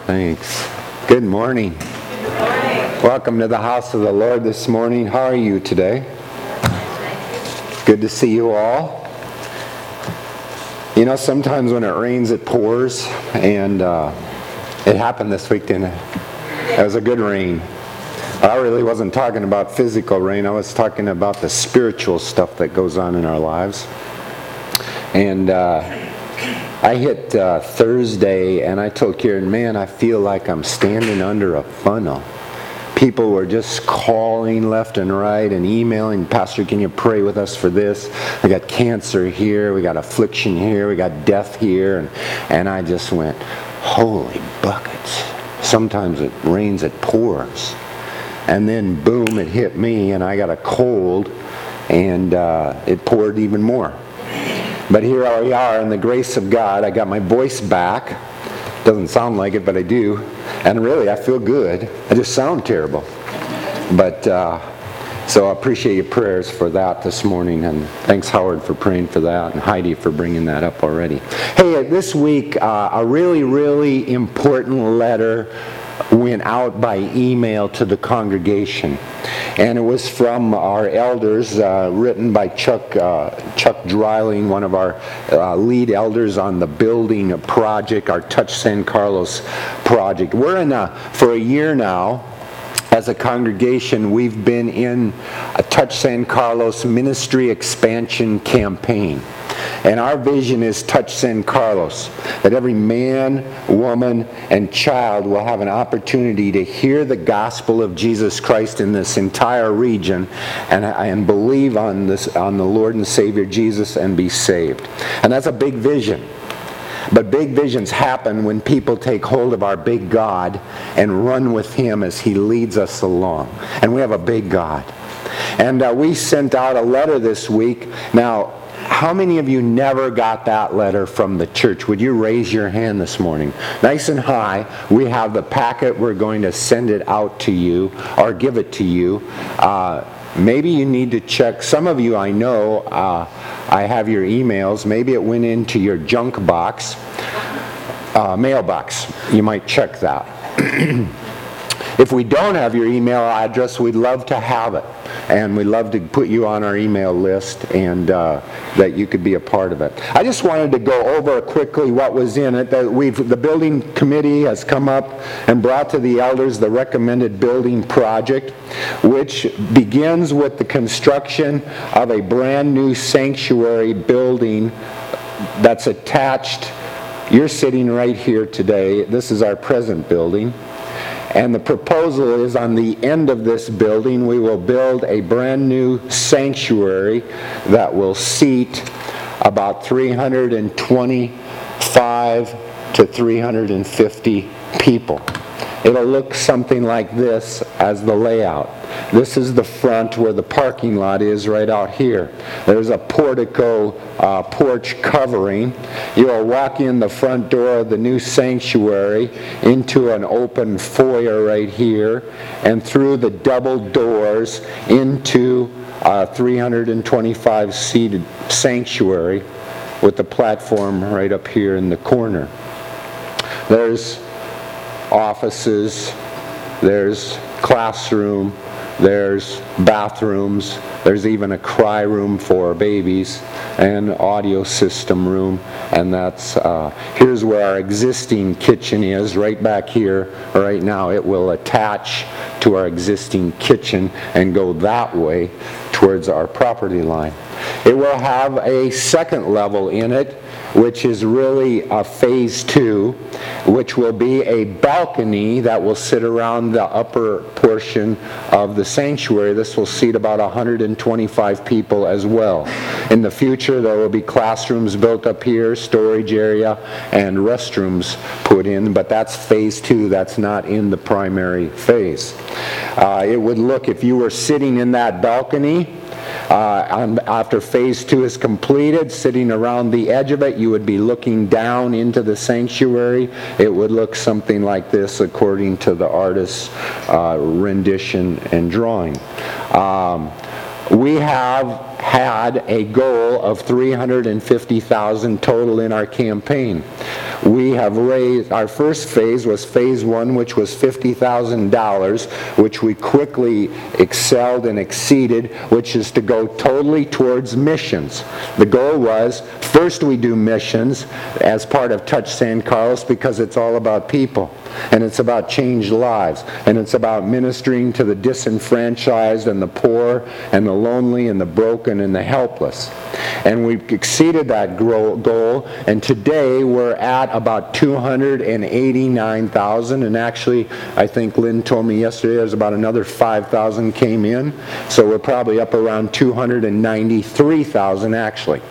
Thanks. Good morning. Good morning. Welcome to the house of the Lord this morning. How are you today? Good to see you all. You know, sometimes when it rains, it pours, and it happened this week, didn't it? It was a good rain. I really wasn't talking about physical rain. I was talking about the spiritual stuff that goes on in our lives. And I hit Thursday, and I told Karen, man, I feel like I'm standing under a funnel. People were just calling left and right and emailing, Pastor, can you pray with us for this? We got cancer here, we got affliction here, we got death here. And I just went, holy buckets. Sometimes it rains, it pours. And then boom, it hit me, and I got a cold, and it poured even more. But here we are in the grace of God. I got my voice back. Doesn't sound like it, but I do. And really, I feel good. I just sound terrible. But so I appreciate your prayers for that this morning. And thanks, Howard, for praying for that, and Heidi for bringing that up already. Hey, this week, a really, really important letter went out by email to the congregation. And it was from our elders, written by Chuck Dreiling, one of our lead elders on the building project, our Touch San Carlos project. We're for a year now, as a congregation, we've been in a Touch San Carlos ministry expansion campaign. And our vision is Touch San Carlos, that every man, woman, and child will have an opportunity to hear the gospel of Jesus Christ in this entire region and believe on the Lord and Savior Jesus and be saved. And that's a big vision. But big visions happen when people take hold of our big God and run with Him as He leads us along. And we have a big God. And we sent out a letter this week. Now, how many of you never got that letter from the church? Would you raise your hand this morning? Nice and high. We have the packet. We're going to send it out to you or give it to you. Maybe you need to check. Some of you, I know, I have your emails. Maybe it went into your junk box, mailbox. You might check that. If we don't have your email address, we'd love to have it. And we'd love to put you on our email list, and that you could be a part of it. I just wanted to go over quickly what was in it. The building committee has come up and brought to the elders the recommended building project, which begins with the construction of a brand new sanctuary building that's attached. You're sitting right here today. This is our present building. And the proposal is, on the end of this building, we will build a brand new sanctuary that will seat about 325 to 350 people. It'll look something like this as the layout. This is the front where the parking lot is right out here. There's a portico porch covering. You'll walk in the front door of the new sanctuary into an open foyer right here, and through the double doors into a 325 seated sanctuary with the platform right up here in the corner. There's offices, there's classroom, there's bathrooms, there's even a cry room for babies, and audio system room. And that's here's where our existing kitchen is, right back here. Right now it will attach to our existing kitchen and go that way towards our property line. It will have a second level in it, which is really a phase 2, which will be a balcony that will sit around the upper portion of the sanctuary. This will seat about 125 people as well. In the future, there will be classrooms built up here, storage area, and restrooms put in, but that's phase 2. That's not in the primary phase. It would look, if you were sitting in that balcony, after phase 2 is completed, sitting around the edge of it, you would be looking down into the sanctuary. It would look something like this according to the artist's rendition and drawing. We have had a goal of $350,000 total in our campaign. we have raised, our first phase was phase 1, which was $50,000, which we quickly excelled and exceeded, which is to go totally towards missions. The goal was, first we do missions as part of Touch San Carlos because it's all about people. And it's about changed lives. And it's about ministering to the disenfranchised and the poor and the lonely and the broken and the helpless. And we've exceeded that goal. And today we're at about 289,000. And actually, I think Lynn told me yesterday there's about another 5,000 came in. So we're probably up around 293,000 actually.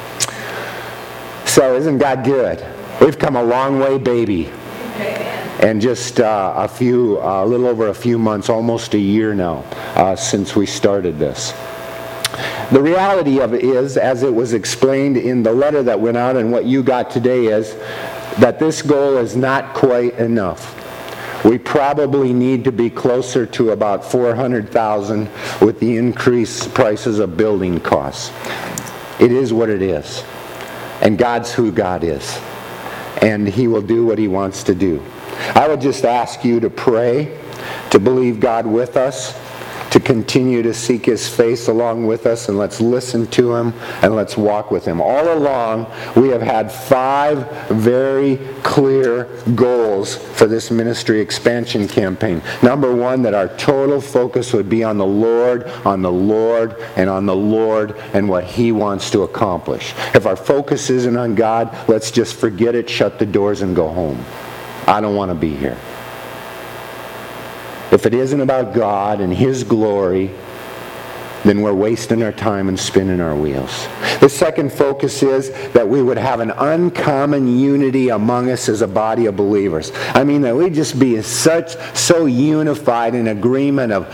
So isn't God good? We've come a long way, baby. And just a little over a few months, almost a year now, since we started this. The reality of it is, as it was explained in the letter that went out and what you got today, is that this goal is not quite enough. We probably need to be closer to about 400,000 with the increased prices of building costs. It is what it is. And God's who God is. And He will do what He wants to do. I would just ask you to pray, to believe God with us, to continue to seek His face along with us, and let's listen to Him and let's walk with Him. All along, we have had 5 very clear goals for this ministry expansion campaign. Number 1, that our total focus would be on the Lord, and on the Lord and what He wants to accomplish. If our focus isn't on God, let's just forget it, shut the doors, and go home. I don't want to be here. If it isn't about God and His glory, then we're wasting our time and spinning our wheels. The second focus is that we would have an uncommon unity among us as a body of believers. I mean, that we'd just be so unified in agreement of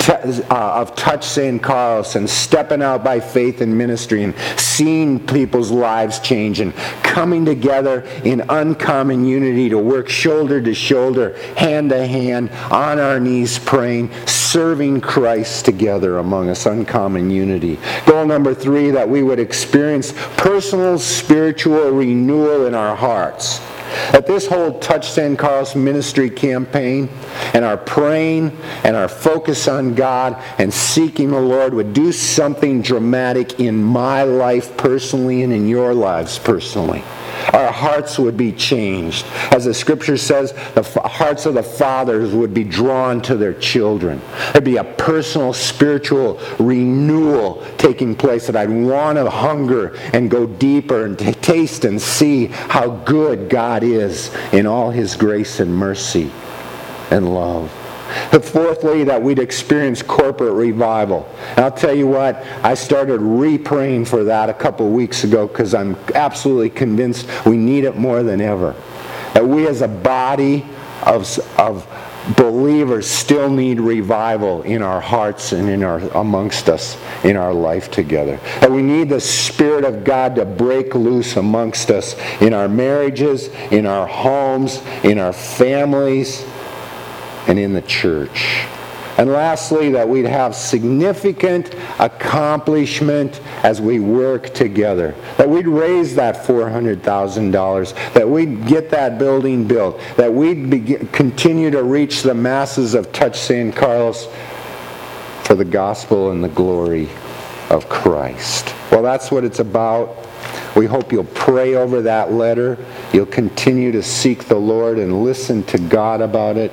Touch San Carlos and stepping out by faith in ministry and seeing people's lives change and coming together in uncommon unity to work shoulder to shoulder, hand to hand, on our knees praying, serving Christ together among us. Uncommon unity. Goal number 3, that we would experience personal spiritual renewal in our hearts. That this whole Touch San Carlos ministry campaign and our praying and our focus on God and seeking the Lord would do something dramatic in my life personally and in your lives personally. Our hearts would be changed. As the Scripture says, the hearts of the fathers would be drawn to their children. There'd be a personal spiritual renewal taking place, that I'd want to hunger and go deeper and taste and see how good God is in all His grace and mercy and love. But fourthly, that we'd experience corporate revival. And I'll tell you what, I started re-praying for that a couple weeks ago because I'm absolutely convinced we need it more than ever. That we as a body of believers still need revival in our hearts and amongst us in our life together. That we need the Spirit of God to break loose amongst us in our marriages, in our homes, in our families, and in the church. And lastly, that we'd have significant accomplishment as we work together. That we'd raise that $400,000. That we'd get that building built. That we'd continue to reach the masses of Touch San Carlos for the gospel and the glory of Christ. Well, that's what it's about. We hope you'll pray over that letter. You'll continue to seek the Lord and listen to God about it.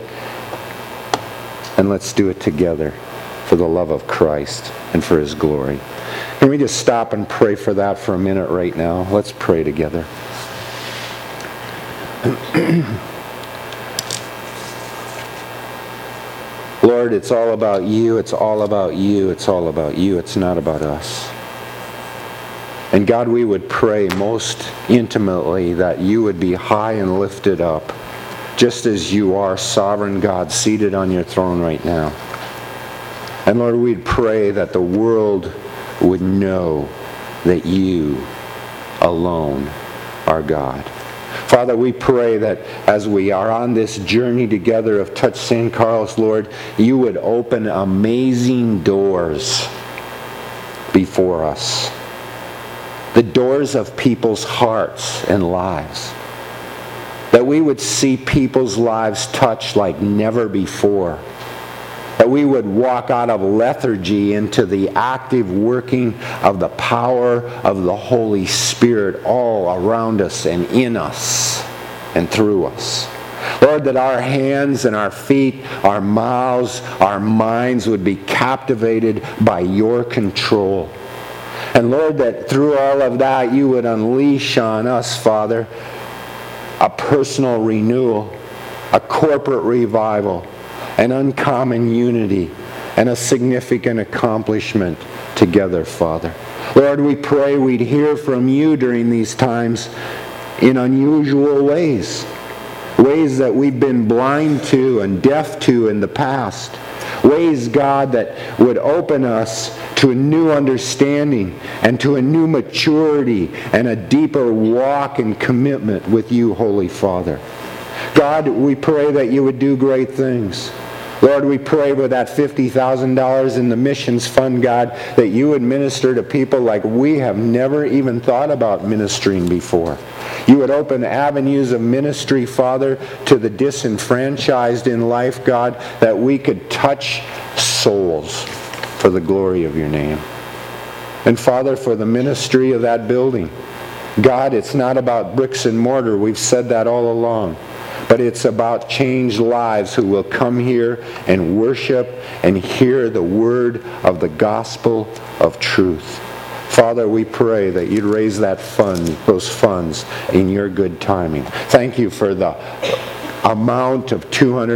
And let's do it together for the love of Christ and for His glory. Can we just stop and pray for that for a minute right now? Let's pray together. Lord, it's all about You. It's all about You. It's all about You. It's not about us. And God, we would pray most intimately that You would be high and lifted up, just as You are, sovereign God, seated on Your throne right now. And Lord, we'd pray that the world would know that You alone are God. Father, we pray that as we are on this journey together of Touch San Carlos, Lord, You would open amazing doors before us. The doors of people's hearts and lives. that we would see people's lives touched like never before. That we would walk out of lethargy into the active working of the power of the Holy Spirit all around us and in us and through us. Lord, that our hands and our feet, our mouths, our minds would be captivated by your control. And Lord, that through all of that you would unleash on us, Father, a personal renewal, a corporate revival, an uncommon unity, and a significant accomplishment together, Father. Lord, we pray we'd hear from you during these times in unusual ways. Ways that we've been blind to and deaf to in the past. Ways, God, that would open us to a new understanding and to a new maturity and a deeper walk and commitment with you, Holy Father. God, we pray that you would do great things. Lord, we pray with that $50,000 in the missions fund, God, that you would minister to people like we have never even thought about ministering before. You would open avenues of ministry, Father, to the disenfranchised in life, God, that we could touch souls for the glory of your name. And Father, for the ministry of that building, God, it's not about bricks and mortar. We've said that all along. But it's about changed lives who will come here and worship and hear the word of the gospel of truth. Father, we pray that you'd raise those funds in your good timing. Thank you for the amount of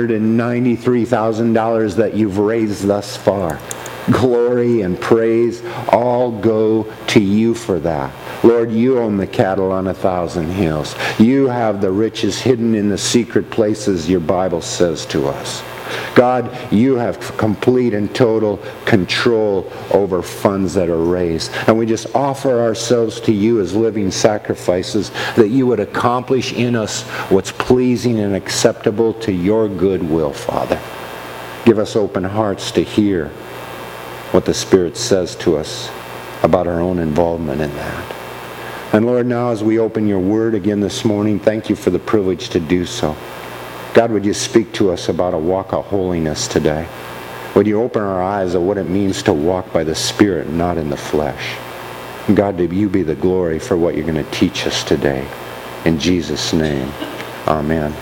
$293,000 that you've raised thus far. Glory and praise all go to you for that. Lord, you own the cattle on 1,000 hills. You have the riches hidden in the secret places, your Bible says to us. God, you have complete and total control over funds that are raised. And we just offer ourselves to you as living sacrifices, that you would accomplish in us what's pleasing and acceptable to your good will, Father. Give us open hearts to hear what the Spirit says to us about our own involvement in that. And Lord, now as we open your word again this morning, thank you for the privilege to do so. God, would you speak to us about a walk of holiness today? Would you open our eyes of what it means to walk by the Spirit and not in the flesh? And God, to you be the glory for what you're going to teach us today. In Jesus' name, amen.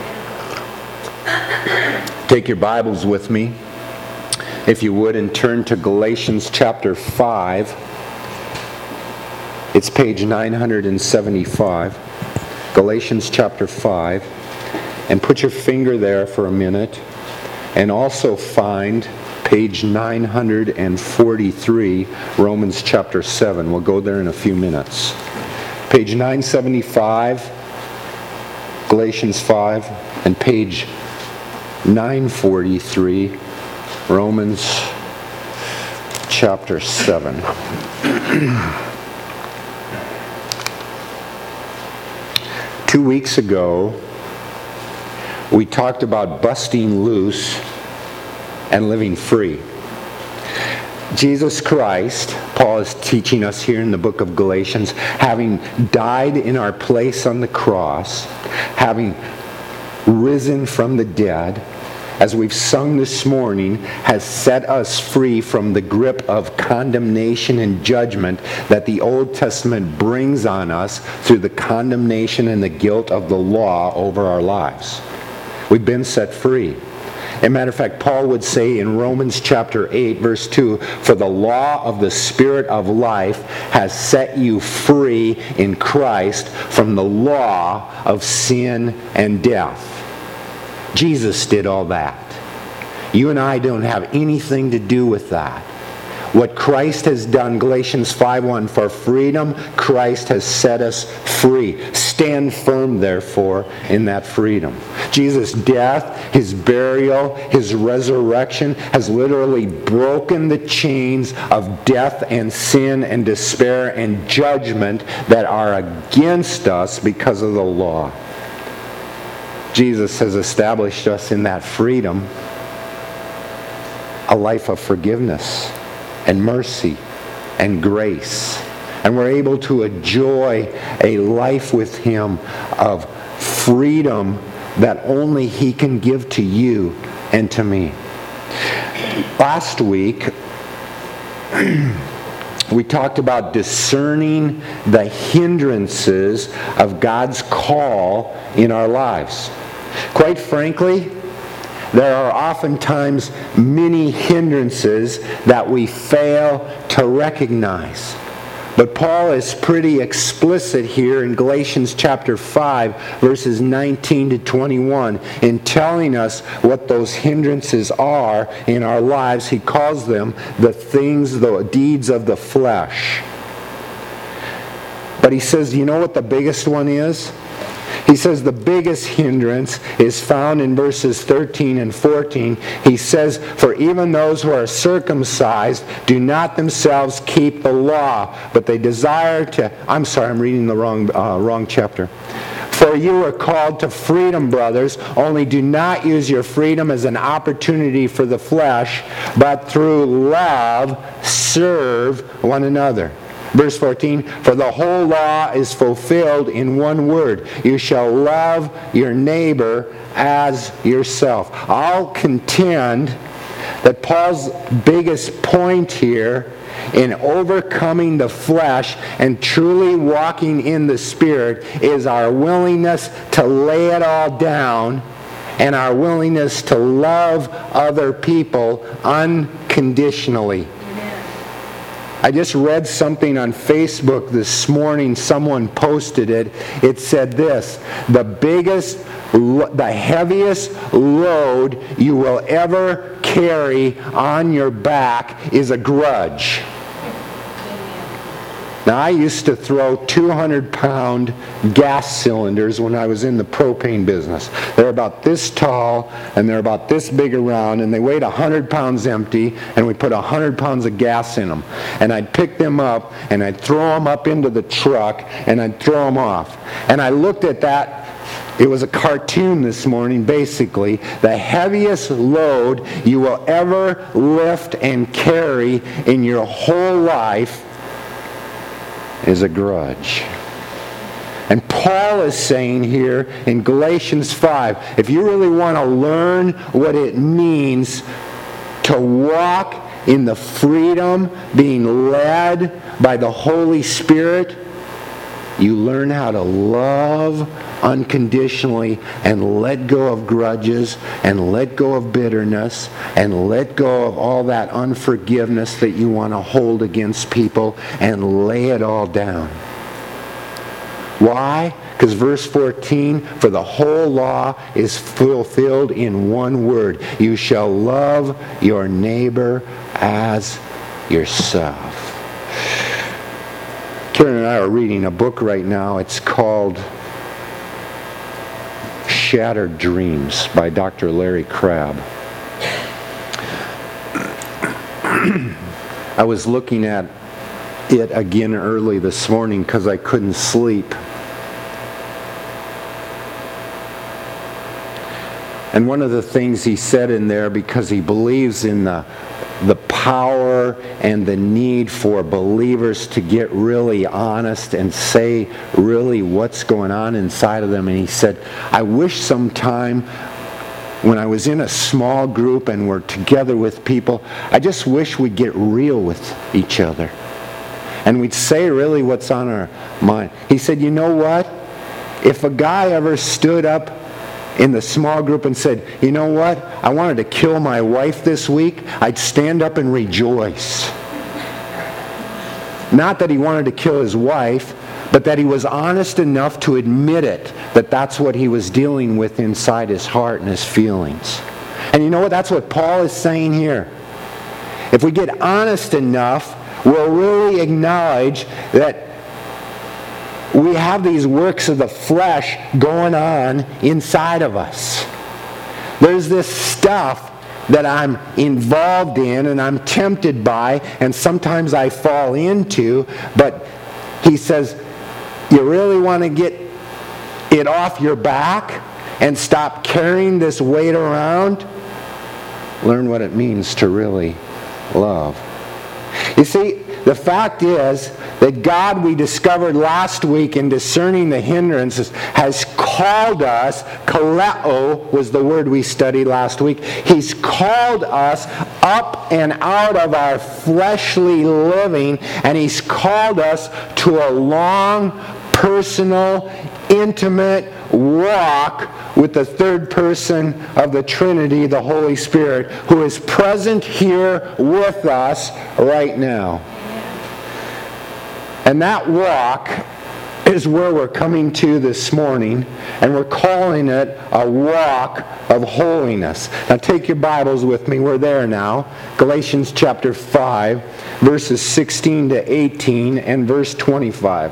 Take your Bibles with me, if you would, and turn to Galatians chapter 5. It's page 975. Galatians chapter 5. And put your finger there for a minute. And also find page 943, Romans chapter 7. We'll go there in a few minutes. Page 975, Galatians 5, and page 943, Romans chapter 7. 2 weeks ago, we talked about busting loose and living free. Jesus Christ, Paul is teaching us here in the book of Galatians, having died in our place on the cross, having risen from the dead, as we've sung this morning, has set us free from the grip of condemnation and judgment that the Old Testament brings on us through the condemnation and the guilt of the law over our lives. We've been set free. As a matter of fact, Paul would say in Romans chapter 8, verse 2, "For the law of the Spirit of life has set you free in Christ from the law of sin and death." Jesus did all that. You and I don't have anything to do with that. What Christ has done, Galatians 5:1, for freedom Christ has set us free. Stand firm, therefore, in that freedom. Jesus' death, his burial, his resurrection has literally broken the chains of death and sin and despair and judgment that are against us because of the law. Jesus has established us in that freedom a life of forgiveness and mercy and grace. And we're able to enjoy a life with him of freedom that only He can give to you and to me. Last week, we talked about discerning the hindrances of God's call in our lives. Quite frankly, there are oftentimes many hindrances that we fail to recognize. But Paul is pretty explicit here in Galatians chapter 5, verses 19 to 21, in telling us what those hindrances are in our lives. He calls them the deeds of the flesh. But he says, you know what the biggest one is? He says the biggest hindrance is found in verses 13 and 14. He says, for even those who are circumcised do not themselves keep the law, but they desire to... I'm reading the wrong chapter. For you are called to freedom, brothers, only do not use your freedom as an opportunity for the flesh, but through love serve one another. Verse 14, for the whole law is fulfilled in one word. You shall love your neighbor as yourself. I'll contend that Paul's biggest point here in overcoming the flesh and truly walking in the Spirit is our willingness to lay it all down and our willingness to love other people unconditionally. I just read something on Facebook this morning. Someone posted it. It said this: the heaviest load you will ever carry on your back is a grudge. Now, I used to throw 200-pound gas cylinders when I was in the propane business. They're about this tall, and they're about this big around, and they weighed 100 pounds empty, and we put 100 pounds of gas in them. And I'd pick them up, and I'd throw them up into the truck, and I'd throw them off. And I looked at that. It was a cartoon this morning, basically. The heaviest load you will ever lift and carry in your whole life is a grudge. And Paul is saying here in Galatians 5, if you really want to learn what it means to walk in the freedom being led by the Holy Spirit, you learn how to love unconditionally and let go of grudges and let go of bitterness and let go of all that unforgiveness that you want to hold against people and lay it all down. Why? Because verse 14, for the whole law is fulfilled in one word. You shall love your neighbor as yourself. Karen and I are reading a book right now. It's called Shattered Dreams by Dr. Larry Crabb. I was looking at it again early this morning because I couldn't sleep. And one of the things he said in there, because he believes in the power and the need for believers to get really honest and say really what's going on inside of them. And he said, I wish sometime when I was in a small group and we're together with people, I just wish we'd get real with each other. And we'd say really what's on our mind. He said, you know what? If a guy ever stood up in the small group and said, you know what, I wanted to kill my wife this week, I'd stand up and rejoice. Not that he wanted to kill his wife, but that he was honest enough to admit it, that that's what he was dealing with inside his heart and his feelings. And you know what, that's what Paul is saying here. If we get honest enough, we'll really acknowledge that we have these works of the flesh going on inside of us. There's this stuff that I'm involved in and I'm tempted by and sometimes I fall into, but he says, you really want to get it off your back and stop carrying this weight around? Learn what it means to really love. You see, the fact is that God, we discovered last week in discerning the hindrances, has called us, kaleo was the word we studied last week, He's called us up and out of our fleshly living, and He's called us to a long, personal, intimate walk with the third person of the Trinity, the Holy Spirit, who is present here with us right now. And that walk is where we're coming to this morning, and we're calling it a walk of holiness. Now take your Bibles with me. We're there now. Galatians chapter 5, verses 16 to 18 and verse 25.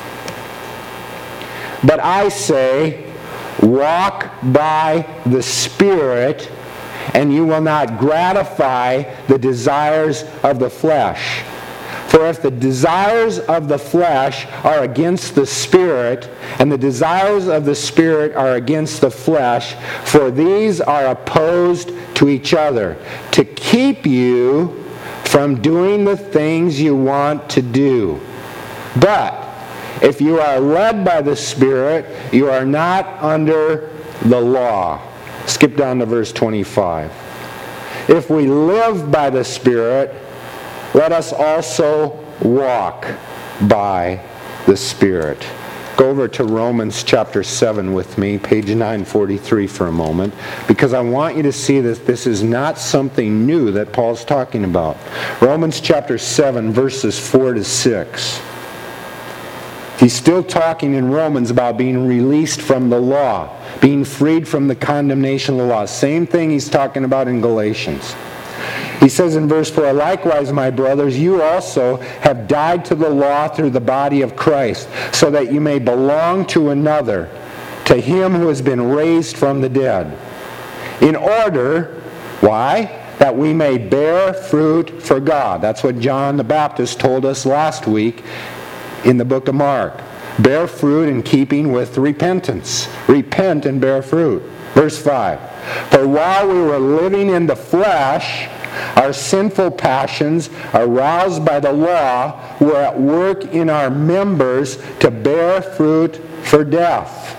But I say, walk by the Spirit, and you will not gratify the desires of the flesh. For if the desires of the flesh are against the Spirit, and the desires of the Spirit are against the flesh, for these are opposed to each other, to keep you from doing the things you want to do. But if you are led by the Spirit, you are not under the law. Skip down to verse 25. If we live by the Spirit, let us also walk by the Spirit. Go over to Romans chapter 7 with me, page 943 for a moment, because I want you to see that this is not something new that Paul's talking about. Romans chapter 7, verses 4 to 6. He's still talking in Romans about being released from the law, being freed from the condemnation of the law. Same thing he's talking about in Galatians. He says in verse 4, likewise, my brothers, you also have died to the law through the body of Christ, so that you may belong to another, to Him who has been raised from the dead. In order, why? That we may bear fruit for God. That's what John the Baptist told us last week in the book of Mark. Bear fruit in keeping with repentance. Repent and bear fruit. Verse 5. For while we were living in the flesh, our sinful passions, aroused by the law, were at work in our members to bear fruit for death.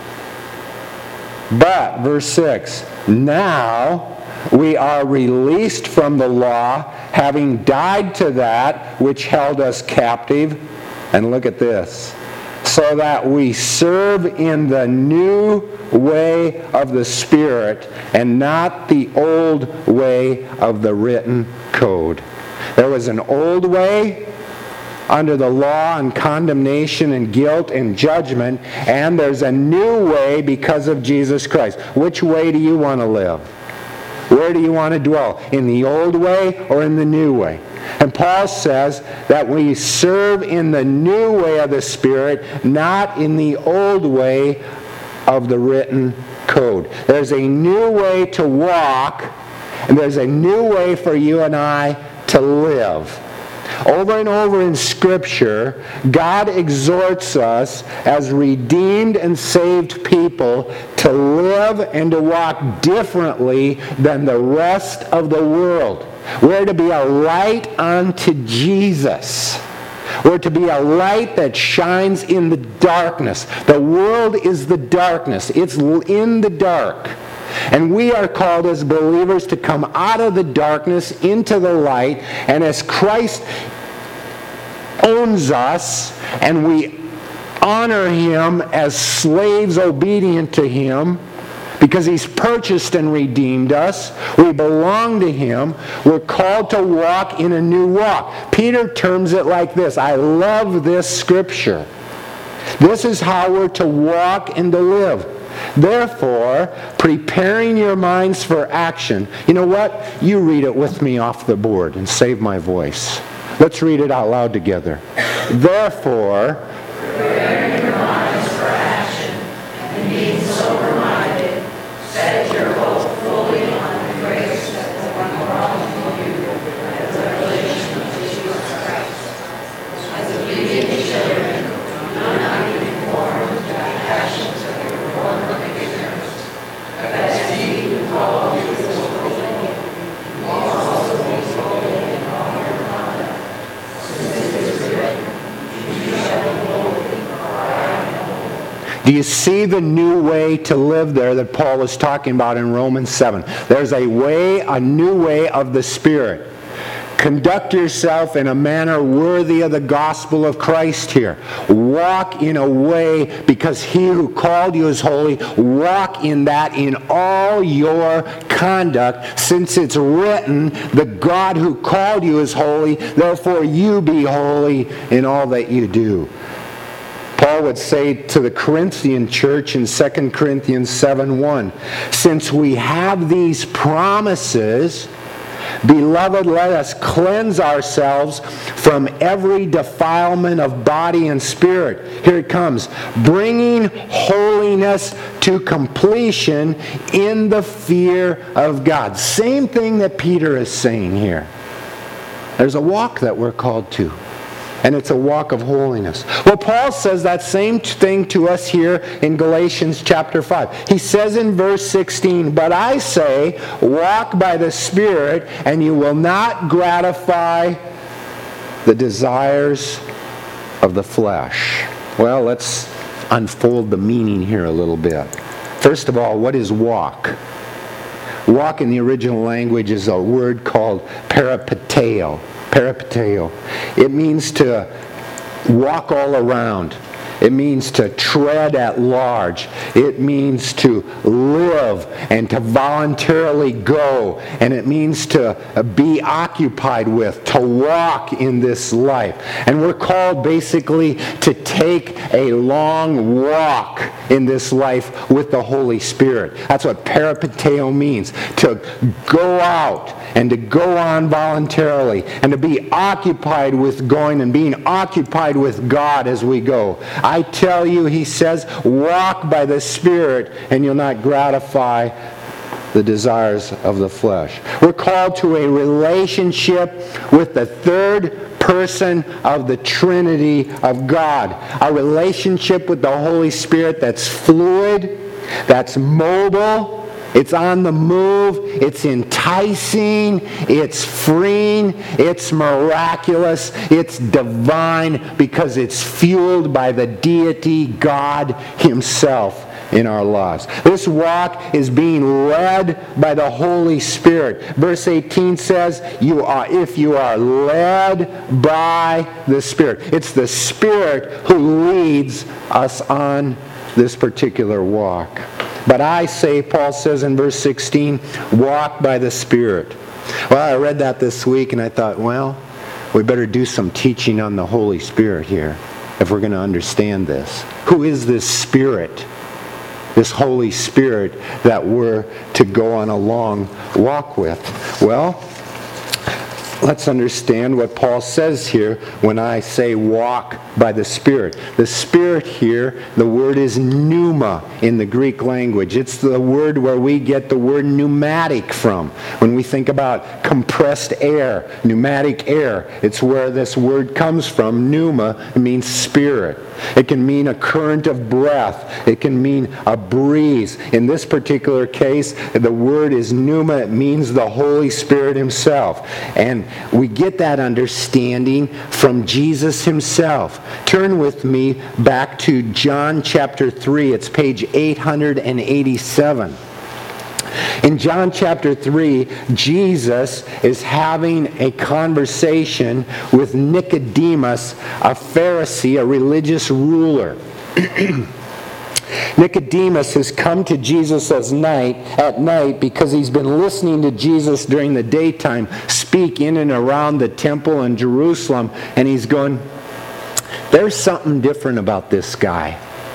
But, verse 6, now we are released from the law, having died to that which held us captive. And look at this. So that we serve in the new way of the Spirit and not the old way of the written code. There was an old way under the law and condemnation and guilt and judgment, and there's a new way because of Jesus Christ. Which way do you want to live? Where do you want to dwell? In the old way or in the new way? And Paul says that we serve in the new way of the Spirit, not in the old way of the written code. There's a new way to walk, and there's a new way for you and I to live. Over and over in Scripture, God exhorts us as redeemed and saved people to live and to walk differently than the rest of the world. We're to be a light unto Jesus. We're to be a light that shines in the darkness. The world is the darkness. It's in the dark. And we are called as believers to come out of the darkness into the light. And as Christ owns us and we honor Him as slaves obedient to Him, because He's purchased and redeemed us, we belong to Him, we're called to walk in a new walk. Peter terms it like this. I love this scripture. This is how we're to walk and to live. Therefore, preparing your minds for action. You know what? You read it with me off the board and save my voice. Let's read it out loud together. Therefore, preparing your minds for action and being sober-minded, set your hope fully on the grace that will be brought to you at the revelation of Jesus Christ. As obedient children, do not be conformed to the passions of your former ignorance, but as He who called you is holy, you also be holy in all your conduct. Do you see the new way to live there that Paul is talking about in Romans 7? There's a way, a new way of the Spirit. Conduct yourself in a manner worthy of the gospel of Christ here. Walk in a way, because he who called you is holy. Walk in that in all your conduct, since it's written, the God who called you is holy, therefore you be holy in all that you do. Paul would say to the Corinthian church in 2 Corinthians 7:1, since we have these promises, beloved, let us cleanse ourselves from every defilement of body and spirit. Here it comes. Bringing holiness to completion in the fear of God. Same thing that Peter is saying here. There's a walk that we're called to. And it's a walk of holiness. Well, Paul says that same thing to us here in Galatians chapter 5. He says in verse 16, but I say, walk by the Spirit, and you will not gratify the desires of the flesh. Well, let's unfold the meaning here a little bit. First of all, what is walk? Walk in the original language is a word called peripateo. Peripateo. It means to walk all around. It means to tread at large. It means to live and to voluntarily go. And it means to be occupied with, to walk in this life. And we're called basically to take a long walk in this life with the Holy Spirit. That's what peripateo means. To go out and to go on voluntarily and to be occupied with going and being occupied with God as we go. I tell you, he says, walk by the Spirit and you'll not gratify the desires of the flesh. We're called to a relationship with the third person of the Trinity of God. A relationship with the Holy Spirit that's fluid, that's mobile, it's on the move, it's enticing, it's freeing, it's miraculous, it's divine, because it's fueled by the deity, God Himself, in our lives. This walk is being led by the Holy Spirit. Verse 18 says, if you are led by the Spirit. It's the Spirit who leads us on this particular walk. But I say, Paul says in verse 16, walk by the Spirit. Well, I read that this week and I thought, well, we better do some teaching on the Holy Spirit here if we're going to understand this. Who is this Spirit? This Holy Spirit that we're to go on a long walk with? Well, let's understand what Paul says here when I say walk by the Spirit. The Spirit here, the word is pneuma in the Greek language. It's the word where we get the word pneumatic from. When we think about compressed air, pneumatic air, it's where this word comes from. Pneuma, it means spirit. It can mean a current of breath. It can mean a breeze. In this particular case, the word is pneuma. It means the Holy Spirit Himself. And we get that understanding from Jesus Himself. Turn with me back to John chapter 3. It's page 887. In John chapter 3, Jesus is having a conversation with Nicodemus, a Pharisee, a religious ruler. Nicodemus has come to Jesus at night because he's been listening to Jesus during the daytime speak in and around the temple in Jerusalem, and he's going, there's something different about this guy.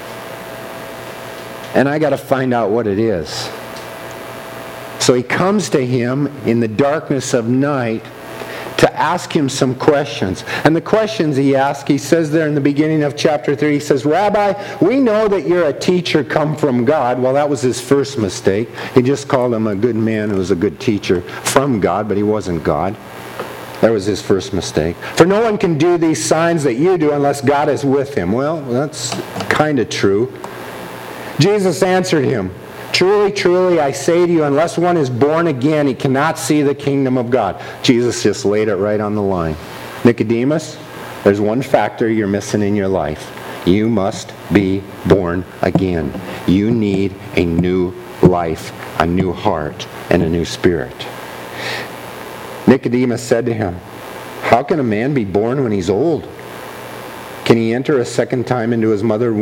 And I got to find out what it is. So he comes to him in the darkness of night to ask him some questions. And the questions he asks, he says there in the beginning of chapter 3, he says, Rabbi, we know that you're a teacher come from God. Well, that was his first mistake. He just called him a good man who was a good teacher from God, but he wasn't God. That was his first mistake. For no one can do these signs that you do unless God is with him. Well, that's kind of true. Jesus answered him, truly, truly, I say to you, unless one is born again, he cannot see the kingdom of God. Jesus just laid it right on the line. Nicodemus, there's one factor you're missing in your life. You must be born again. You need a new life, a new heart, and a new spirit. Nicodemus said to him, "How can a man be born when he's old? Can he enter a second time into his mother's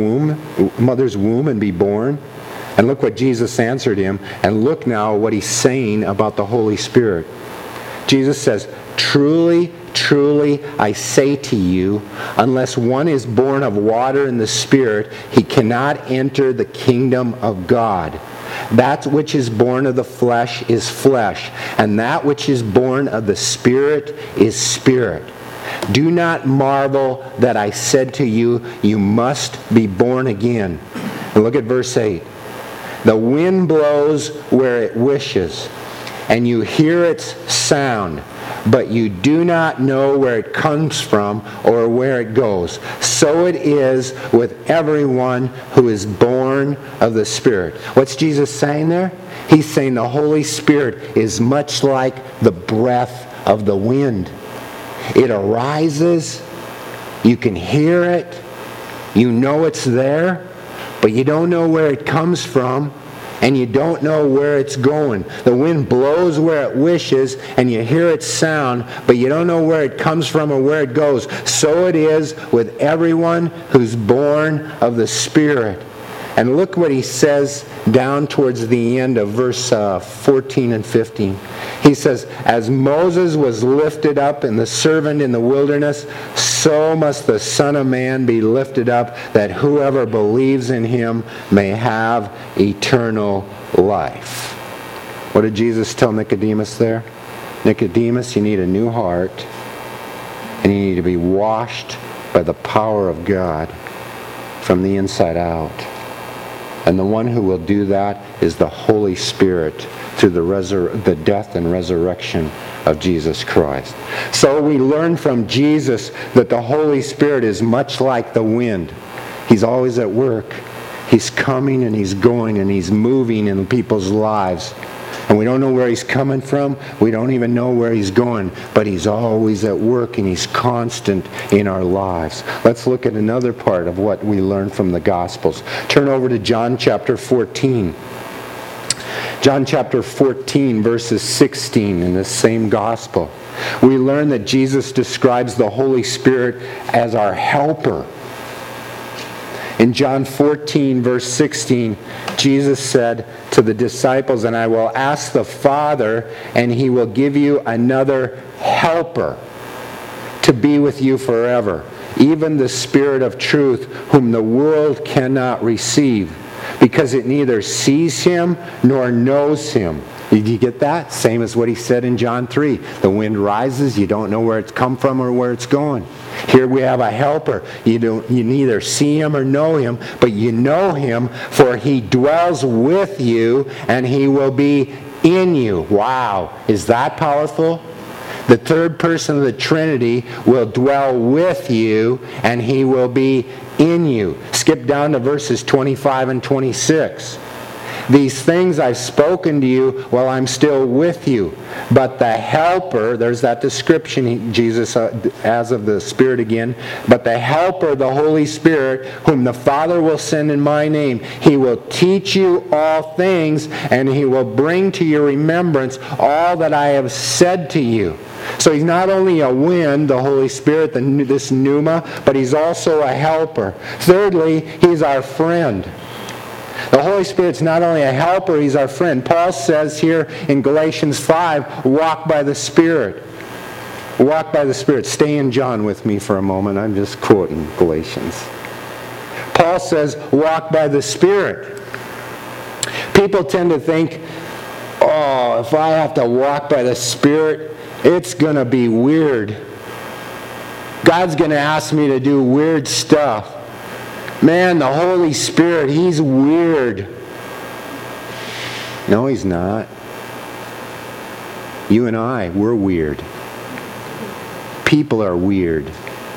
womb and be born?" And look what Jesus answered him, and look now what he's saying about the Holy Spirit. Jesus says, "Truly, truly, I say to you, unless one is born of water and the Spirit, he cannot enter the kingdom of God. That which is born of the flesh is flesh, and that which is born of the Spirit is spirit. Do not marvel that I said to you, you must be born again." And look at verse 8. "The wind blows where it wishes, and you hear its sound, but you do not know where it comes from or where it goes. So it is with everyone who is born of the Spirit." What's Jesus saying there? He's saying the Holy Spirit is much like the breath of the wind. It arises, you can hear it, you know it's there, but you don't know where it comes from, and you don't know where it's going. The wind blows where it wishes, and you hear its sound, but you don't know where it comes from or where it goes. So it is with everyone who's born of the Spirit. And look what he says down towards the end of verse 14 and 15. He says, "As Moses was lifted up and the servant in the wilderness, so must the Son of Man be lifted up, that whoever believes in him may have eternal life." What did Jesus tell Nicodemus there? Nicodemus, you need a new heart, and you need to be washed by the power of God from the inside out. And the one who will do that is the Holy Spirit through the death and resurrection of Jesus Christ. So we learn from Jesus that the Holy Spirit is much like the wind. He's always at work. He's coming and he's going and he's moving in people's lives. And we don't know where he's coming from. We don't even know where he's going. But he's always at work and he's constant in our lives. Let's look at another part of what we learn from the Gospels. Turn over to John chapter 14. John chapter 14, verses 16 in the same Gospel. We learn that Jesus describes the Holy Spirit as our helper. In John 14, verse 16, Jesus said to the disciples, "And I will ask the Father, and he will give you another helper to be with you forever, even the Spirit of truth, whom the world cannot receive, because it neither sees him nor knows him." Did you get that? Same as what he said in John 3. The wind rises, you don't know where it's come from or where it's going. Here we have a helper. You neither see him or know him, but you know him, for he dwells with you and he will be in you. Wow, is that powerful? The third person of the Trinity will dwell with you and he will be in you. Skip down to verses 25 and 26. "These things I've spoken to you while I'm still with you. But the Helper," there's that description Jesus has of the Spirit again, "but the Helper, the Holy Spirit, whom the Father will send in my name, he will teach you all things, and he will bring to your remembrance all that I have said to you." So he's not only a wind, the Holy Spirit, this pneuma, but he's also a helper. Thirdly, he's our friend. The Holy Spirit's not only a helper, he's our friend. Paul says here in Galatians 5, walk by the Spirit. Walk by the Spirit. Stay in John with me for a moment. I'm just quoting Galatians. Paul says, walk by the Spirit. People tend to think, oh, if I have to walk by the Spirit, it's going to be weird. God's going to ask me to do weird stuff. Man, the Holy Spirit, he's weird. No, he's not. You and I, we're weird. People are weird.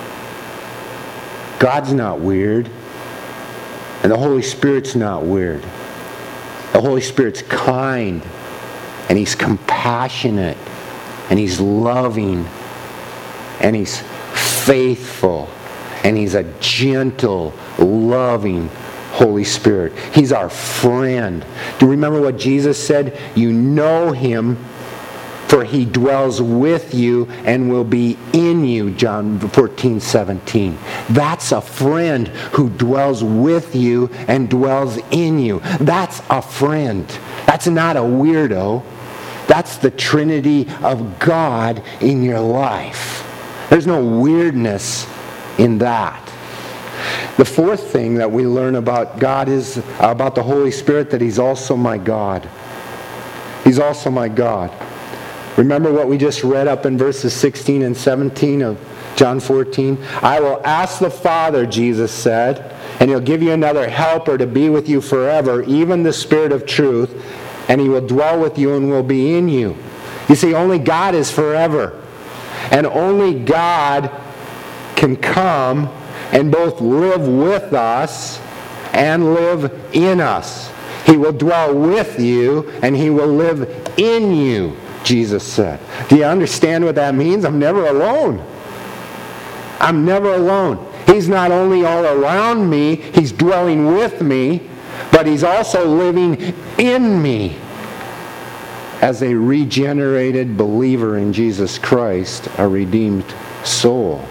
God's not weird. And the Holy Spirit's not weird. The Holy Spirit's kind. And he's compassionate. And he's loving. And he's faithful. And He's a gentle, loving Holy Spirit. He's our friend. Do you remember what Jesus said? You know Him, for He dwells with you and will be in you, John 14:17. That's a friend who dwells with you and dwells in you. That's a friend. That's not a weirdo. That's the Trinity of God in your life. There's no weirdness in that. The fourth thing that we learn about God is about the Holy Spirit, that He's also my God. He's also my God. Remember what we just read up in verses 16 and 17 of John 14? I will ask the Father, Jesus said, and He'll give you another helper to be with you forever, even the Spirit of truth, and He will dwell with you and will be in you. You see, only God is forever. And only God can come and both live with us and live in us. He will dwell with you and He will live in you, Jesus said. Do you understand what that means? I'm never alone. I'm never alone. He's not only all around me, He's dwelling with me, but He's also living in me. As a regenerated believer in Jesus Christ, a redeemed soul.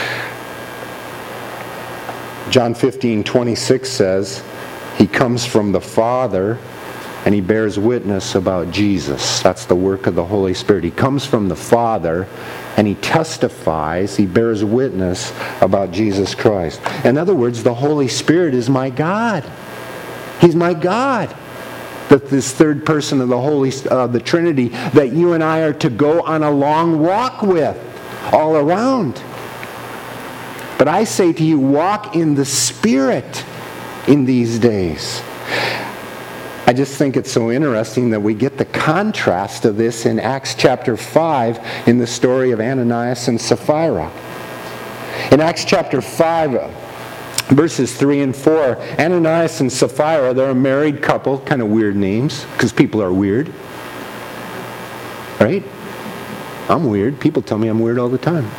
John 15:26 says, He comes from the Father and He bears witness about Jesus. That's the work of the Holy Spirit. He comes from the Father and He testifies, He bears witness about Jesus Christ. In other words, the Holy Spirit is my God. He's my God. That this third person of the Trinity that you and I are to go on a long walk with all around. But I say to you, walk in the Spirit in these days. I just think it's so interesting that we get the contrast of this in Acts chapter 5 in the story of Ananias and Sapphira. In Acts chapter 5, verses 3 and 4, Ananias and Sapphira, they're a married couple, kind of weird names, because people are weird. Right? I'm weird. People tell me I'm weird all the time.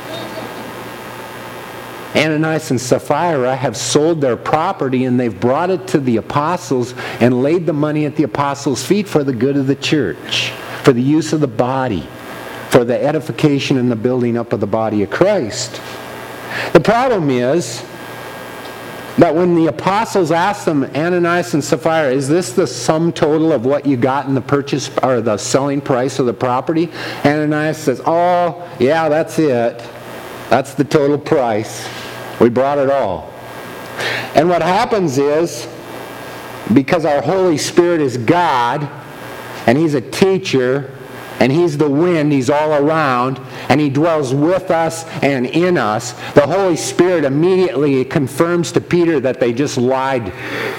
Ananias and Sapphira have sold their property and they've brought it to the apostles and laid the money at the apostles' feet for the good of the church, for the use of the body, for the edification and the building up of the body of Christ. The problem is that when the apostles asked them, Ananias and Sapphira, is this the sum total of what you got in the purchase or the selling price of the property? Ananias says, oh, yeah, that's it. That's the total price. We brought it all. And what happens is, because our Holy Spirit is God, and He's a teacher, and He's the wind, He's all around, and He dwells with us and in us, the Holy Spirit immediately confirms to Peter that they just lied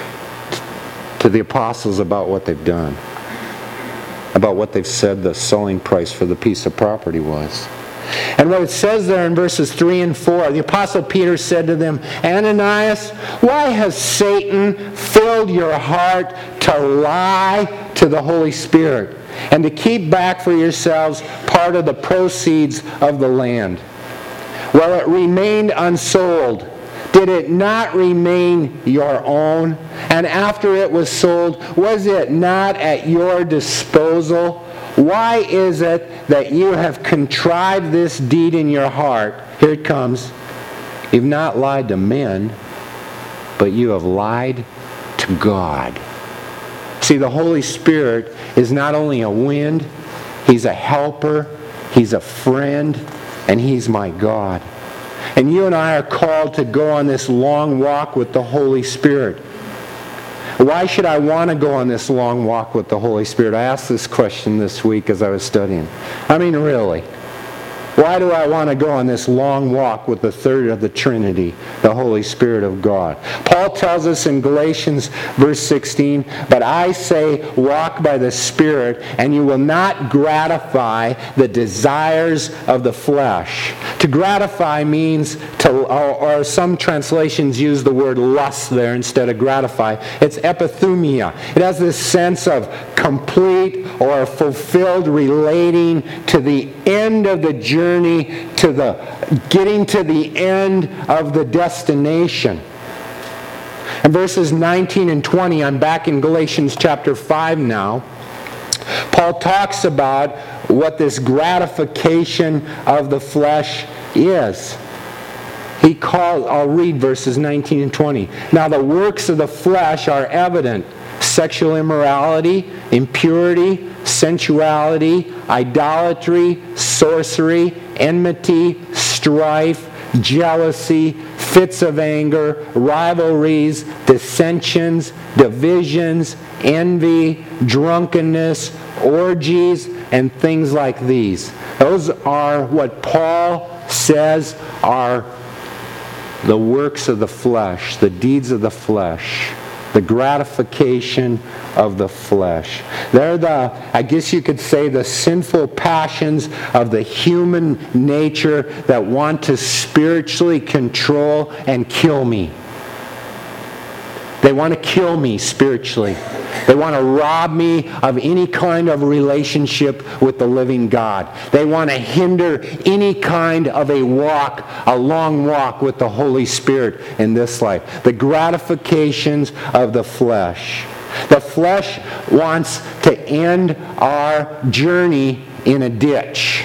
to the apostles about what they've done, about what they've said the selling price for the piece of property was. And what it says there in verses 3 and 4, the Apostle Peter said to them, Ananias, why has Satan filled your heart to lie to the Holy Spirit and to keep back for yourselves part of the proceeds of the land? Well, it remained unsold. Did it not remain your own? And after it was sold, was it not at your disposal? Why is it that you have contrived this deed in your heart? Here it comes. You've not lied to men, but you have lied to God. See, the Holy Spirit is not only a wind, He's a helper, He's a friend, and He's my God. And you and I are called to go on this long walk with the Holy Spirit. Why should I want to go on this long walk with the Holy Spirit? I asked this question this week as I was studying. I mean, really. Why do I want to go on this long walk with the third of the Trinity, the Holy Spirit of God? Paul tells us in Galatians verse 16, but I say, walk by the Spirit, and you will not gratify the desires of the flesh. To gratify means to, or some translations use the word lust there instead of gratify. It's epithumia. It has this sense of complete or fulfilled relating to the end of the journey, to the getting to the end of the destination. In verses 19 and 20, I'm back in Galatians chapter 5 now. Paul talks about what this gratification of the flesh is. I'll read verses 19 and 20. Now the works of the flesh are evident: sexual immorality, impurity, sensuality, idolatry, sorcery, enmity, strife, jealousy, fits of anger, rivalries, dissensions, divisions, envy, drunkenness, orgies, and things like these. Those are what Paul says are the works of the flesh, the deeds of the flesh, the gratification of the flesh. They're I guess you could say, the sinful passions of the human nature that want to spiritually control and kill me. They want to kill me spiritually. They want to rob me of any kind of relationship with the living God. They want to hinder any kind of a long walk with the Holy Spirit in this life. The gratifications of the flesh. The flesh wants to end our journey in a ditch.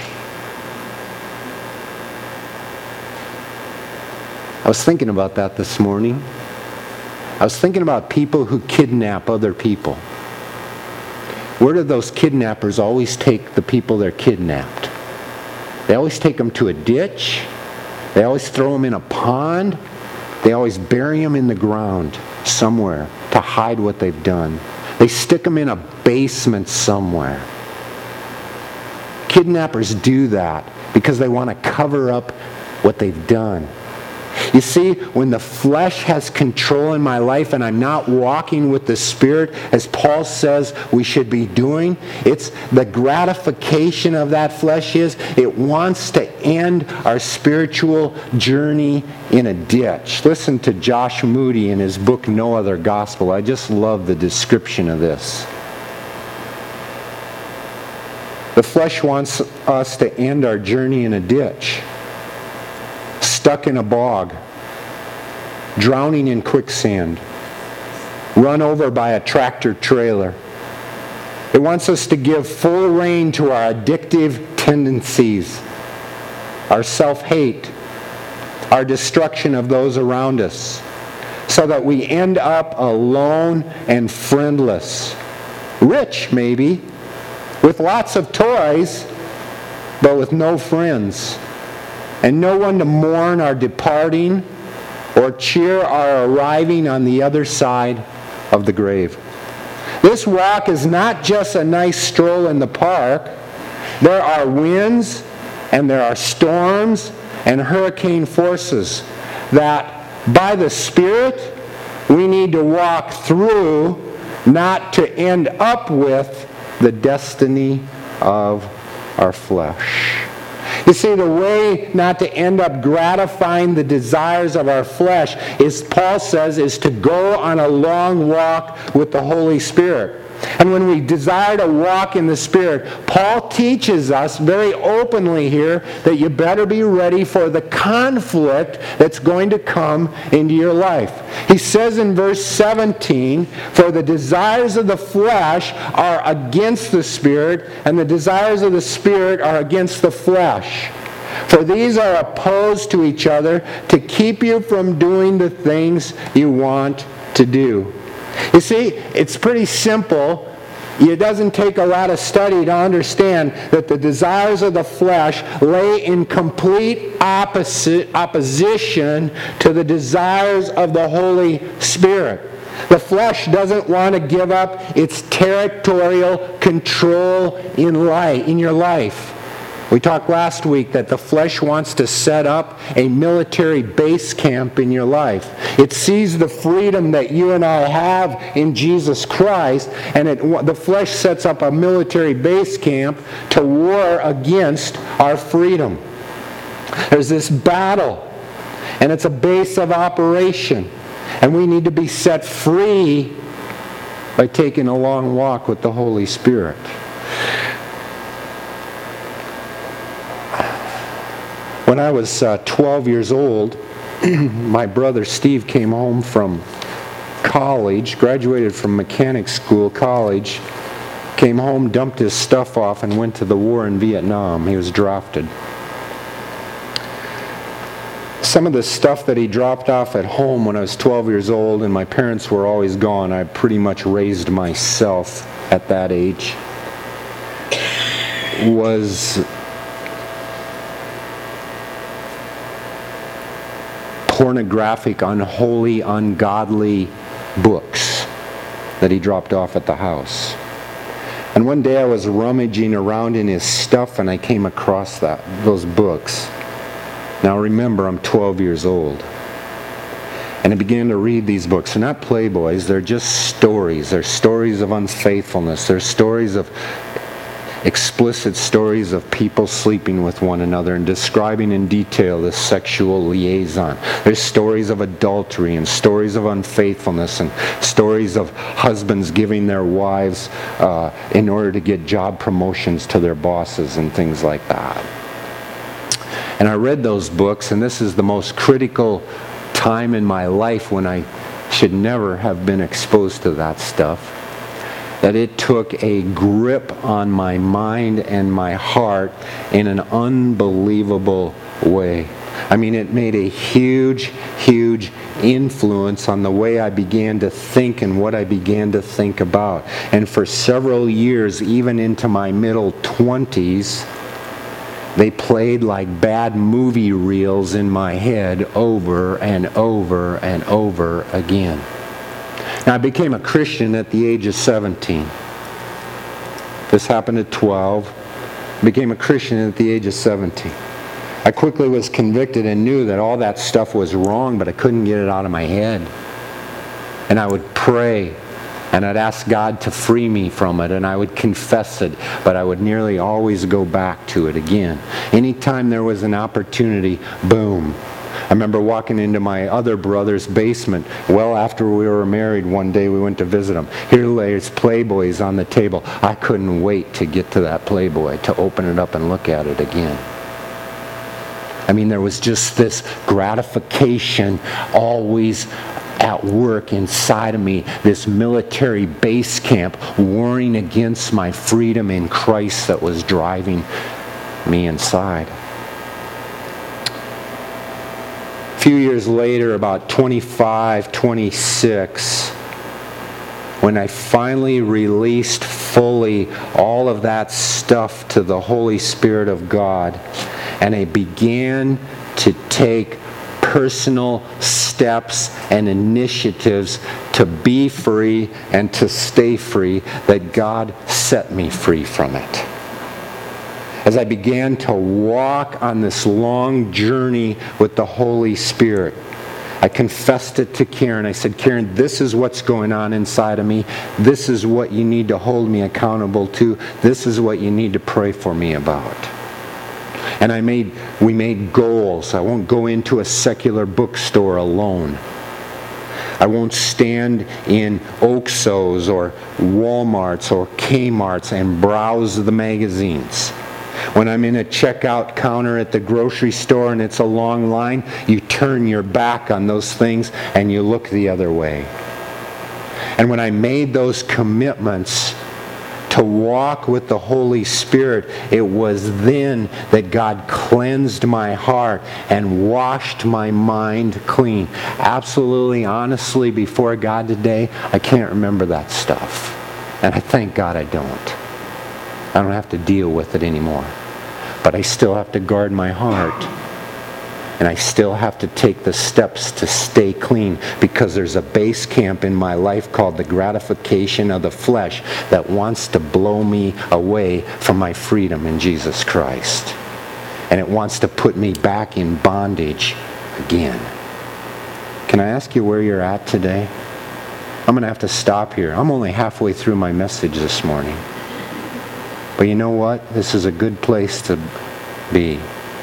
I was thinking about that this morning. I was thinking about people who kidnap other people. Where do those kidnappers always take the people they're kidnapped? They always take them to a ditch. They always throw them in a pond. They always bury them in the ground somewhere to hide what they've done. They stick them in a basement somewhere. Kidnappers do that because they want to cover up what they've done. You see, when the flesh has control in my life and I'm not walking with the Spirit, as Paul says we should be doing, it's the gratification of that flesh is it wants to end our spiritual journey in a ditch. Listen to Josh Moody in his book, No Other Gospel. I just love the description of this. The flesh wants us to end our journey in a ditch. Stuck in a bog, drowning in quicksand, run over by a tractor trailer. It wants us to give full rein to our addictive tendencies, our self-hate, our destruction of those around us, so that we end up alone and friendless. Rich, maybe, with lots of toys, but with no friends. And no one to mourn our departing or cheer our arriving on the other side of the grave. This walk is not just a nice stroll in the park. There are winds and there are storms and hurricane forces that by the Spirit we need to walk through, not to end up with the destiny of our flesh. You see, the way not to end up gratifying the desires of our flesh is, Paul says, is to go on a long walk with the Holy Spirit. And when we desire to walk in the Spirit, Paul teaches us very openly here that you better be ready for the conflict that's going to come into your life. He says in verse 17, "For the desires of the flesh are against the Spirit, and the desires of the Spirit are against the flesh. For these are opposed to each other to keep you from doing the things you want to do." You see, it's pretty simple. It doesn't take a lot of study to understand that the desires of the flesh lay in complete opposition to the desires of the Holy Spirit. The flesh doesn't want to give up its territorial control in your life. We talked last week that the flesh wants to set up a military base camp in your life. It sees the freedom that you and I have in Jesus Christ, and the flesh sets up a military base camp to war against our freedom. There's this battle, and it's a base of operation, and we need to be set free by taking a long walk with the Holy Spirit. When I was 12 years old, my brother Steve came home from college, graduated from mechanic school, college, came home, dumped his stuff off, and went to the war in Vietnam. He was drafted. Some of the stuff that he dropped off at home when I was 12 years old and my parents were always gone, I pretty much raised myself at that age, was pornographic, unholy, ungodly books that he dropped off at the house. And one day I was rummaging around in his stuff and I came across those books. Now remember, I'm 12 years old. And I began to read these books. They're not playboys, they're just stories. They're stories of unfaithfulness. They're stories of explicit stories of people sleeping with one another and describing in detail this sexual liaison. There's stories of adultery and stories of unfaithfulness and stories of husbands giving their wives in order to get job promotions to their bosses and things like that. And I read those books, and this is the most critical time in my life when I should never have been exposed to that stuff. That it took a grip on my mind and my heart in an unbelievable way. I mean, it made a huge, huge influence on the way I began to think and what I began to think about. And for several years, even into my middle 20s, they played like bad movie reels in my head over and over and over again. Now, I became a Christian at the age of 17. This happened at 12. I became a Christian at the age of 17. I quickly was convicted and knew that all that stuff was wrong, but I couldn't get it out of my head. And I would pray, and I'd ask God to free me from it, and I would confess it, but I would nearly always go back to it again. Anytime there was an opportunity, boom. I remember walking into my other brother's basement well after we were married. One day we went to visit him. Here lays Playboys on the table. I couldn't wait to get to that Playboy, to open it up and look at it again. I mean, there was just this gratification always at work inside of me, this military base camp warring against my freedom in Christ that was driving me inside. A few years later, about 25, 26, when I finally released fully all of that stuff to the Holy Spirit of God, and I began to take personal steps and initiatives to be free and to stay free, that God set me free from it. As I began to walk on this long journey with the Holy Spirit, I confessed it to Karen. I said, Karen, this is what's going on inside of me. This is what you need to hold me accountable to. This is what you need to pray for me about. And we made goals. I won't go into a secular bookstore alone. I won't stand in Oxos or Walmarts or Kmarts and browse the magazines. When I'm in a checkout counter at the grocery store and it's a long line, you turn your back on those things and you look the other way. And when I made those commitments to walk with the Holy Spirit, it was then that God cleansed my heart and washed my mind clean. Absolutely, honestly, before God today, I can't remember that stuff. And I thank God I don't. I don't have to deal with it anymore. But I still have to guard my heart. And I still have to take the steps to stay clean, because there's a base camp in my life called the gratification of the flesh that wants to blow me away from my freedom in Jesus Christ. And it wants to put me back in bondage again. Can I ask you where you're at today? I'm going to have to stop here. I'm only halfway through my message this morning. But you know what? This is a good place to be.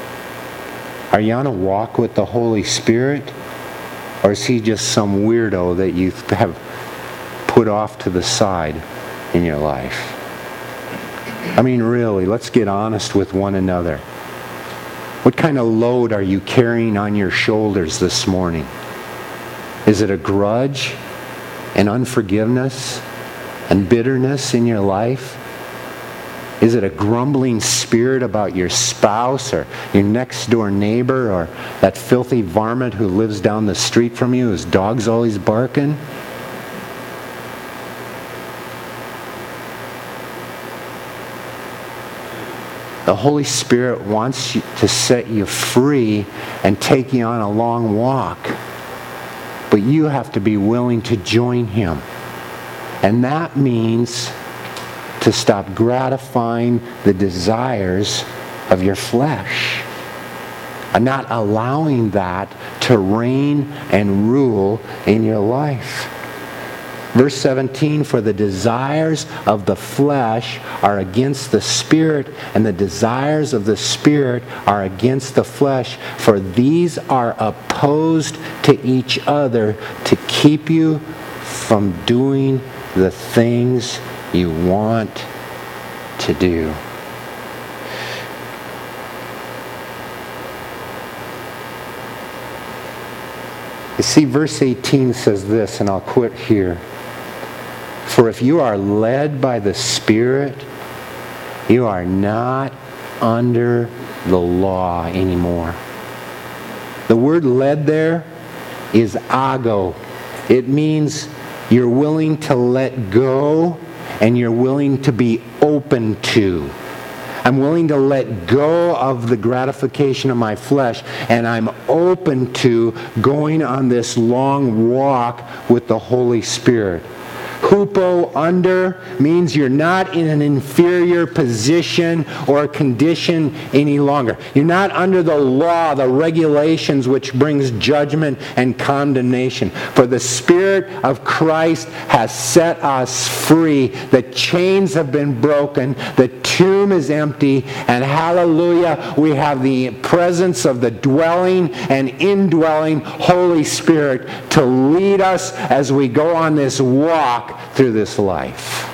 Are you on a walk with the Holy Spirit? Or is he just some weirdo that you have put off to the side in your life? I mean, really, let's get honest with one another. What kind of load are you carrying on your shoulders this morning? Is it a grudge and unforgiveness and bitterness in your life? Is it a grumbling spirit about your spouse or your next door neighbor or that filthy varmint who lives down the street from you whose dog's always barking? The Holy Spirit wants to set you free and take you on a long walk. But you have to be willing to join Him. And that means to stop gratifying the desires of your flesh and not allowing that to reign and rule in your life. Verse 17, for the desires of the flesh are against the Spirit, and the desires of the Spirit are against the flesh. For these are opposed to each other to keep you from doing the things you want to do. You see, verse 18 says this, and I'll quit here. For if you are led by the Spirit, you are not under the law anymore. The word led there is ago. It means you're willing to let go and you're willing to be open to. I'm willing to let go of the gratification of my flesh, and I'm open to going on this long walk with the Holy Spirit. Hupo, under, means you're not in an inferior position or condition any longer. You're not under the law, the regulations which brings judgment and condemnation. For the Spirit of Christ has set us free. The chains have been broken. The tomb is empty. And hallelujah, we have the presence of the dwelling and indwelling Holy Spirit to lead us as we go on this walk through this life.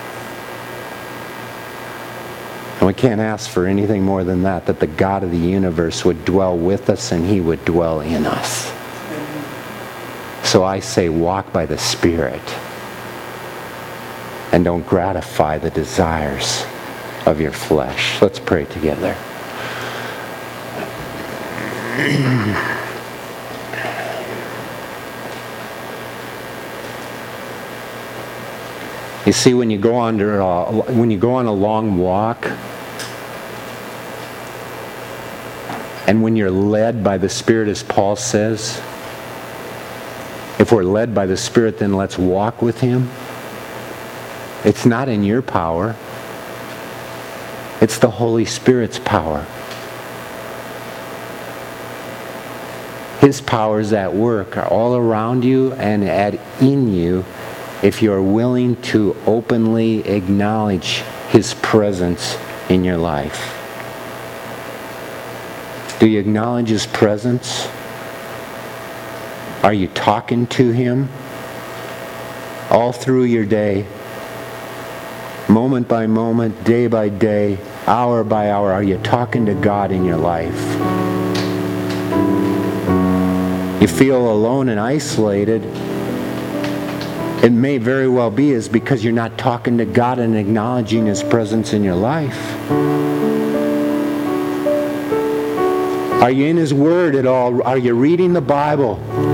And we can't ask for anything more than that the God of the universe would dwell with us and He would dwell in us. So I say, walk by the Spirit and don't gratify the desires of your flesh. Let's pray together. You see, when you go on a long walk, and when you're led by the Spirit, as Paul says, if we're led by the Spirit, then let's walk with Him. It's not in your power. It's the Holy Spirit's power. His power is at work all around you and in you, if you're willing to openly acknowledge His presence in your life. Do you acknowledge His presence? Are you talking to Him all through your day? Moment by moment, day by day, hour by hour, are you talking to God in your life? You feel alone and isolated. It may very well be is because you're not talking to God and acknowledging His presence in your life. Are you in His Word at all? Are you reading the Bible?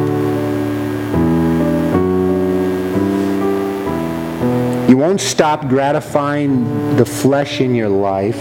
You won't stop gratifying the flesh in your life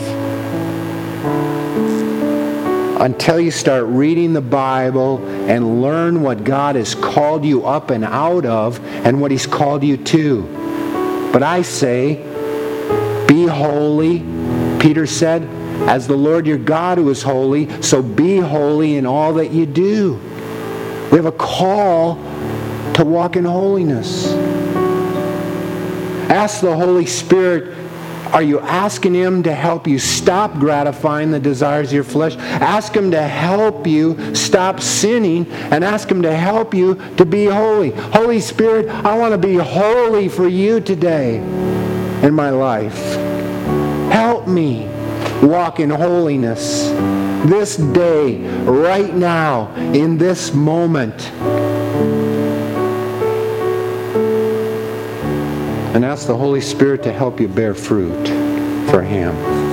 until you start reading the Bible and learn what God has called you up and out of and what He's called you to. But I say, be holy, Peter said, as the Lord your God who is holy, so be holy in all that you do. We have a call to walk in holiness. Ask the Holy Spirit, Are you asking Him to help you stop gratifying the desires of your flesh? Ask Him to help you stop sinning, and ask Him to help you to be holy. Holy Spirit, I want to be holy for you today in my life. Help me walk in holiness this day, right now, in this moment. And ask the Holy Spirit to help you bear fruit for Him.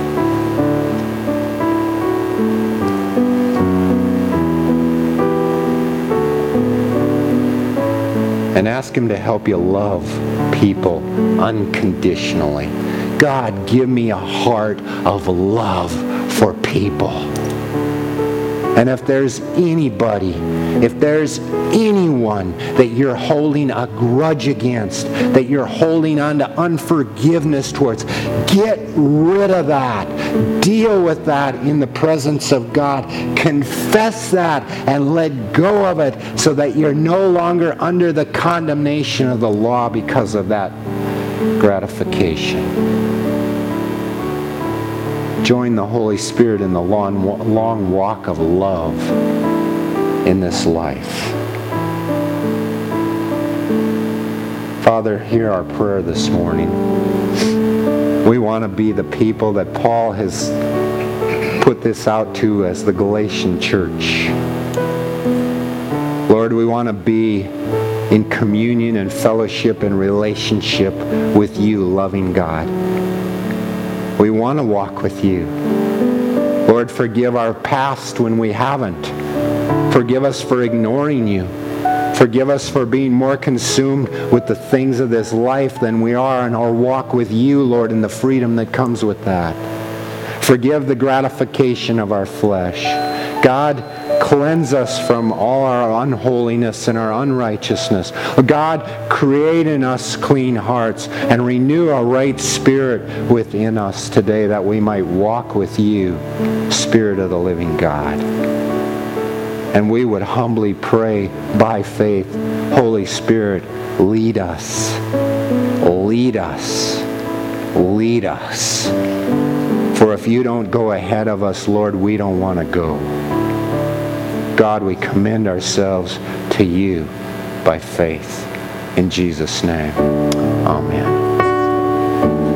And ask Him to help you love people unconditionally. God, give me a heart of love for people. And if there's anybody, if there's anyone that you're holding a grudge against, that you're holding on to unforgiveness towards, get rid of that. Deal with that in the presence of God. Confess that and let go of it so that you're no longer under the condemnation of the law because of that gratification. Join the Holy Spirit in the long walk of love in this life. Father, hear our prayer this morning. We want to be the people that Paul has put this out to as the Galatian church. Lord, we want to be in communion and fellowship and relationship with you, loving God. We want to walk with you. Lord, forgive our past when we haven't. Forgive us for ignoring you. Forgive us for being more consumed with the things of this life than we are in our walk with you, Lord, and the freedom that comes with that. Forgive the gratification of our flesh. God, cleanse us from all our unholiness and our unrighteousness. God, create in us clean hearts and renew a right spirit within us today that we might walk with you, Spirit of the living God. And we would humbly pray by faith, Holy Spirit, lead us. Lead us. Lead us. For if you don't go ahead of us, Lord, we don't want to go. God, we commend ourselves to you by faith. In Jesus' name, amen.